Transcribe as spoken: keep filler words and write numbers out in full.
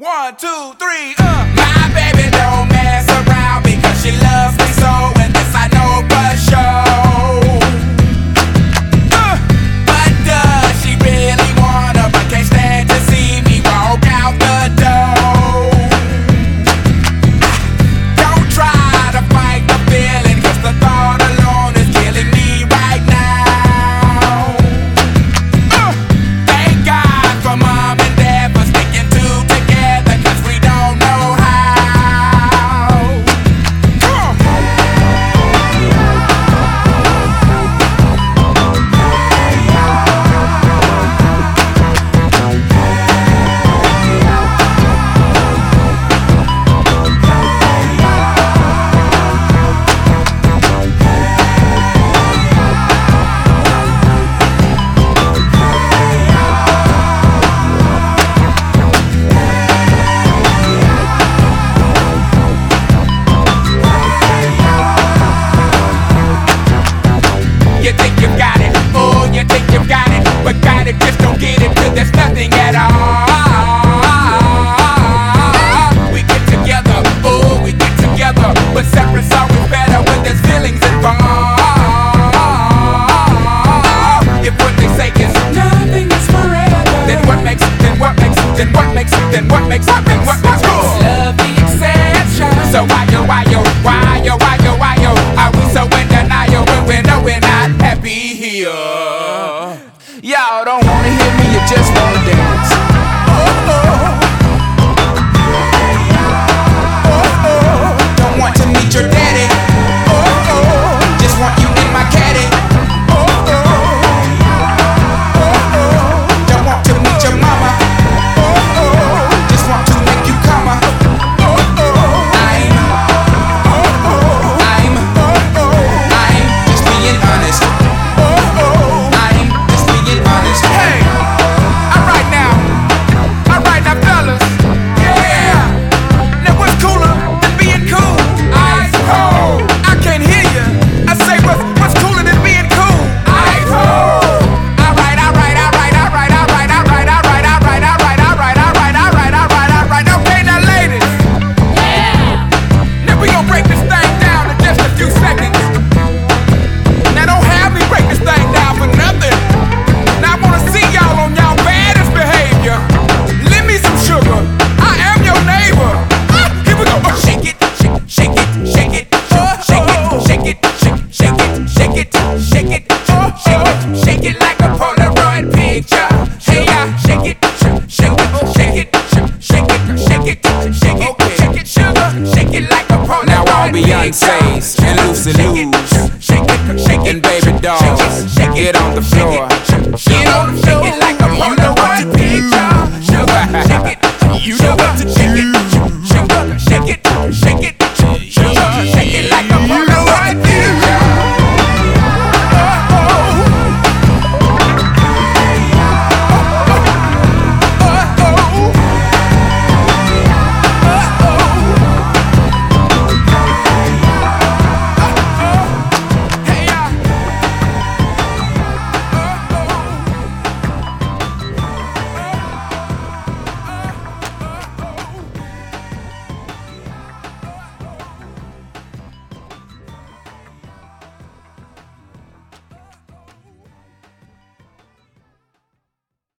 One, two, three, uh. My baby don't mess around because she loves me so, and this I know for sure. Uh. But does she really wanna, but can't stand to see me walk out the door? Don't try to fight the feeling, cause the thought alone is killing me right now. Uh. Thank God for mom and dad for sticking two together, cause we don't know how. Come on. You think you got it, oh, you think you got it, but got it, just don't get it, cause there's nothing at all. We get together, oh, we get together, but separate's always better when there's feelings involved. If what they say is nothing is forever, then what makes, then what makes, then what makes, then what makes, what makes, what makes love the exception? So why yo, why yo, why yo, why yo, why yo, are we so in denial when we know we're not happy here? Y'all don't wanna hear me, you just wanna dance. Oh, oh. Oh, oh. Don't want to meet your daddy. Oh, oh. Just want you in my caddy. Oh, oh. Oh, oh. Don't want to meet your mama. Oh, oh. Just want to make you come. Oh, oh. I'm, oh, oh. I'm, oh, oh. I'm just being honest. Oh, oh. I'm just being honest. Hey, alright now, alright now, fellas. Yeah. Now what's cooler than being cool? Ice cold. I can't hear you. I say what's what's cooler than being cool? Ice cold. Alright, alright, alright, alright, alright, alright, alright, alright, alright, alright, alright, alright, alright, alright. Okay, now ladies. Yeah. Now we gon' break this thing down in just a few seconds. Now don't have me break this thing down for nothing. Now I wanna see y'all on y'all baddest behavior. Lend me some sugar. I am your neighbor. Ah, here we go. Oh, shake it, shake, shake it, shake it, shake it, shake it, shake, shake it, shake it, shake it, shake it, shake it like a Polaroid picture. Hey, yeah, shake it, shake it, shake it, shake it, shake it, shake it, shake it, sugar, shake it like a Polaroid picture. Now all Beyonce's and Lucy Lou's and baby dolls, get on the floor. Get on the floor, shake it like a Polaroid picture. Sugar, shake it, you know